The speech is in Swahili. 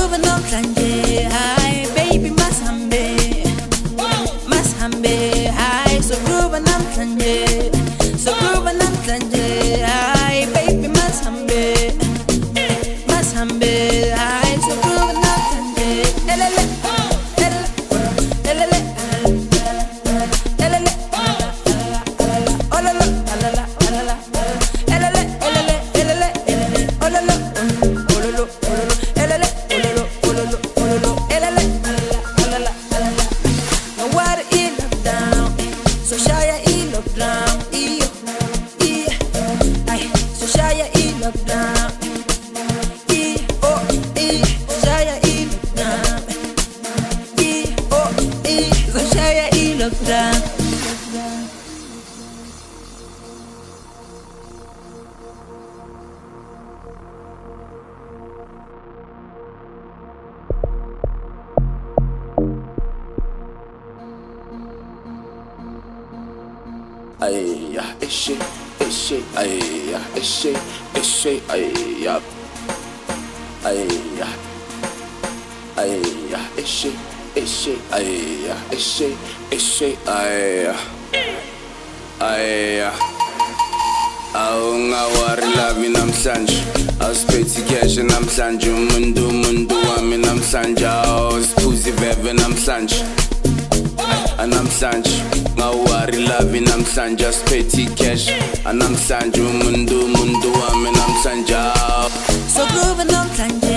groove namhlanje, hi baby masambe, hi so groove namhlanje, hi baby masambe, hi so groove namhlanje, elele, elele, elele, ololo, alala, alala, elele, elele, elele, elele, ololo, ololo, ololo, elele, ololo, ololo, ololo, elele, alala, alala. Now what it look down, so shy it look down, ay, so shy it look down, shy it look down, so shy it look down. Ay, yeah, it's shit, ay, yeah, it's shit, ay, yeah, ay, yeah, it's shit, ay, yeah, it's shit, ay, yeah. Awu ngawari lavi namhlanje, awusiphethe cash namhlanje, umuntu wami namhlanje, awusiphuzi veve namhlanje. Anamhlanje ngawari lavi namhlanje asiphethe cash anamhlanje umuntu wami namhlanje So groove namhlanje